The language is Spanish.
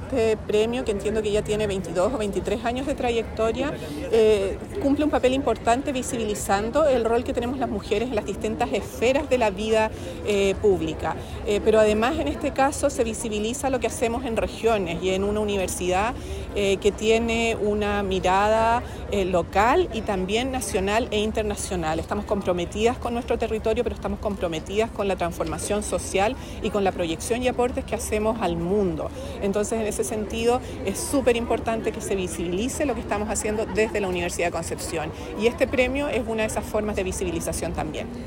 este premio, que entiendo que ya tiene 22 o 23 años de trayectoria, cumple un papel importante visibilizando el rol que tenemos las mujeres en las distintas esferas de la vida pública. Pero además en este caso se visibiliza lo que hacemos en regiones y en una universidad que tiene una mirada local y también nacional e internacional. Estamos comprometidas con nuestro territorio, pero estamos comprometidas con la transformación social y con la proyección y aportes que hacemos al mundo. Entonces, en ese sentido, es súper importante que se visibilice lo que estamos haciendo desde la Universidad de Concepción. Y este premio es una de esas formas de visibilización también.